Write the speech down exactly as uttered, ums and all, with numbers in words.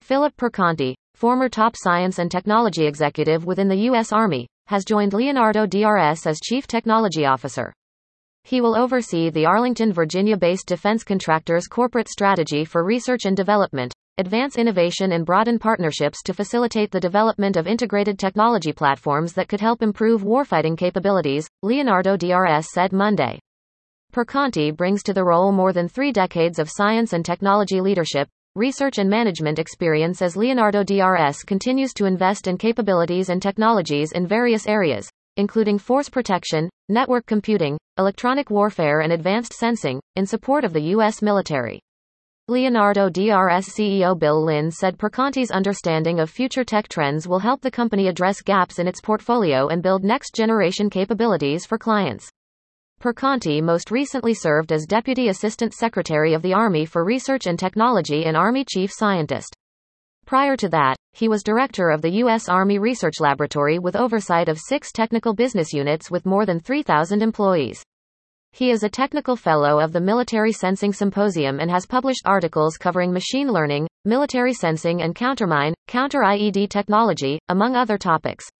Philip Perconti, former top science and technology executive within the U S Army, has joined Leonardo D R S as Chief Technology Officer. He will oversee the Arlington, Virginia-based defense contractor's corporate strategy for research and development, advance innovation and broaden partnerships to facilitate the development of integrated technology platforms that could help improve warfighting capabilities, Leonardo D R S said Monday. Perconti brings to the role more than three decades of science and technology leadership, research and management experience as Leonardo D R S continues to invest in capabilities and technologies in various areas, including force protection, network computing, electronic warfare and advanced sensing, in support of the U S military. Leonardo D R S C E O Bill Lynn said Perconti's understanding of future tech trends will help the company address gaps in its portfolio and build next-generation capabilities for clients. Perconti most recently served as Deputy Assistant Secretary of the Army for Research and Technology and Army Chief Scientist. Prior to that, he was Director of the U S Army Research Laboratory with oversight of six technical business units with more than three thousand employees. He is a technical fellow of the Military Sensing Symposium and has published articles covering machine learning, military sensing and countermine, counter-I E D technology, among other topics.